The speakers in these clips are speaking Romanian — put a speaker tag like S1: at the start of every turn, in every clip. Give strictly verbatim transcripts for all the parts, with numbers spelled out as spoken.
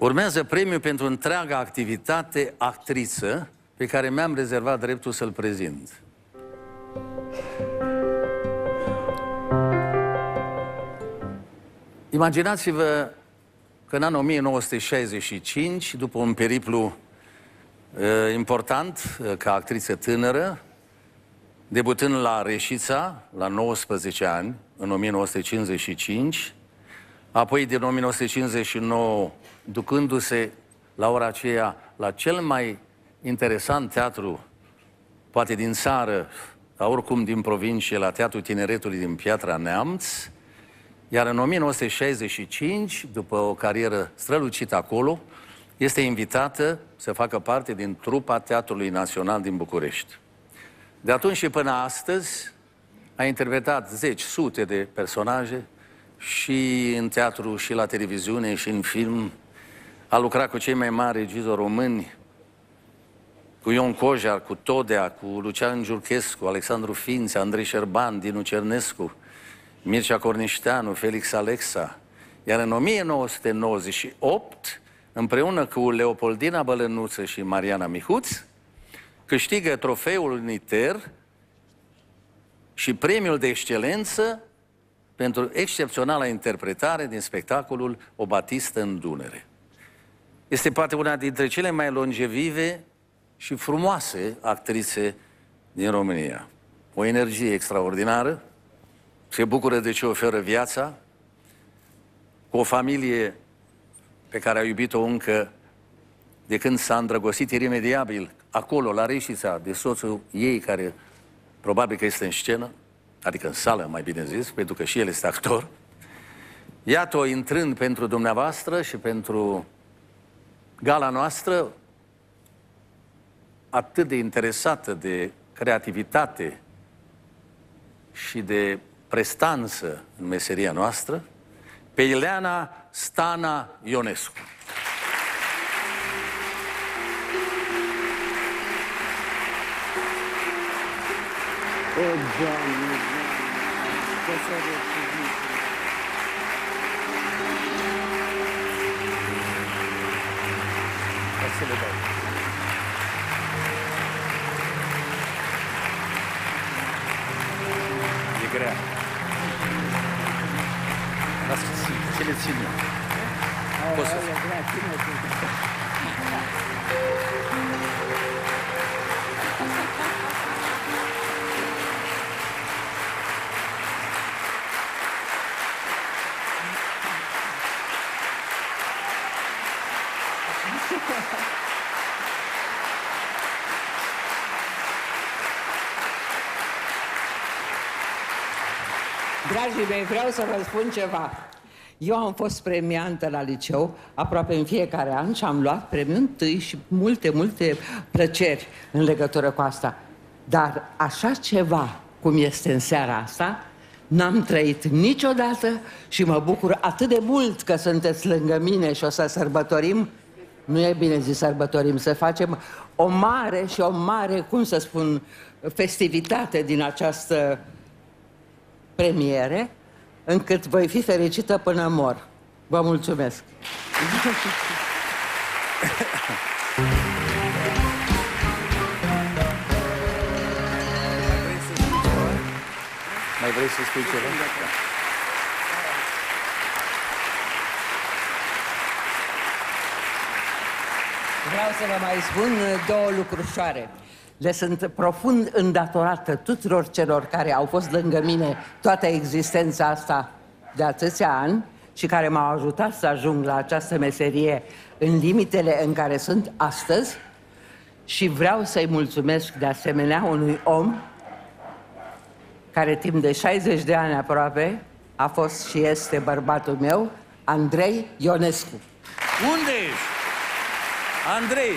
S1: Urmează premiul pentru întreaga activitate actriță pe care mi-am rezervat dreptul să-l prezint. Imaginați-vă că în anul o mie nouă sute șaizeci și cinci, după un periplu uh, important uh, ca actriță tânără, debutând la Reșița, la nouăsprezece ani, în o mie nouă sute cincizeci și cinci, apoi din o mie nouă sute cincizeci și nouă, ducându-se la ora aceea la cel mai interesant teatru, poate din țară, dar oricum din provincie, la Teatrul Tineretului din Piatra Neamț, iar în o mie nouă sute șaizeci și cinci, după o carieră strălucită acolo, este invitată să facă parte din trupa Teatrului Național din București. De atunci și până astăzi a interpretat zeci, sute de personaje și în teatru, și la televiziune, și în film. A lucrat cu cei mai mari regizori români, cu Ion Cojar, cu Todea, cu Lucian Giurchescu, Alexandru Fințe, Andrei Șerban, Dinu Cernescu, Mircea Cornișteanu, Felix Alexa. Iar în o mie nouă sute nouăzeci și opt, împreună cu Leopoldina Bălănuță și Mariana Mihuț, câștigă trofeul uniter și premiul de excelență pentru excepționala interpretare din spectacolul O Batistă în Dunăre. Este poate una dintre cele mai longevive și frumoase actrițe din România. O energie extraordinară, se bucură de ce oferă viața, cu o familie pe care a iubit-o încă de când s-a îndrăgostit iremediabil acolo, la Reșița, de soțul ei, care probabil că este în scenă, adică în sală, mai bine zis, pentru că și el este actor. Iată-o intrând pentru dumneavoastră și pentru gala noastră, atât de interesată de creativitate și de prestanță în meseria noastră, pe Ileana Stana Ionescu.
S2: O, Doamne, Doamne, să se
S1: Să le dau. E grea. Lasă ce le țin eu. Poți să...
S2: Dragii mei, vreau să vă spun ceva. Eu am fost premiantă la liceu aproape în fiecare an și am luat premiul întâi și multe, multe plăceri în legătură cu asta. Dar așa ceva cum este în seara asta, n-am trăit niciodată și mă bucur atât de mult că sunteți lângă mine și o să sărbătorim. Nu e bine zis sărbătorim, să facem o mare și o mare, cum să spun, festivitate din această premiere, încât voi fi fericită până mor. Vă mulțumesc!
S1: Mai vrei să spui ceva?
S2: Vreau să vă mai spun două lucrușoare. Le sunt profund îndatorată tuturor celor care au fost lângă mine toată existența asta de atâția ani și care m-au ajutat să ajung la această meserie în limitele în care sunt astăzi. Și vreau să-i mulțumesc de asemenea unui om care timp de șaizeci de ani aproape a fost și este bărbatul meu, Andrei Ionescu.
S1: Unde ești? Andrei!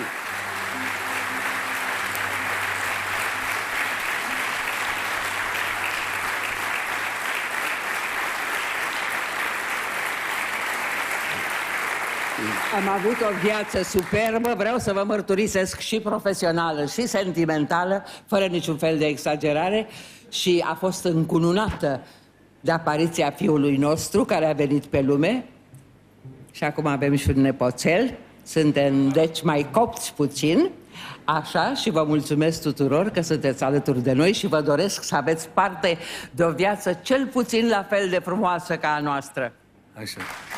S2: Am avut o viață superbă, vreau să vă mărturisesc, și profesională și sentimentală, fără niciun fel de exagerare, și a fost încununată de apariția fiului nostru care a venit pe lume Și acum avem și un nepoțel. Suntem, deci, mai copți puțin. Așa, și vă mulțumesc tuturor că sunteți alături de noi și vă doresc să aveți parte de o viață cel puțin la fel de frumoasă ca a noastră.
S1: Așa.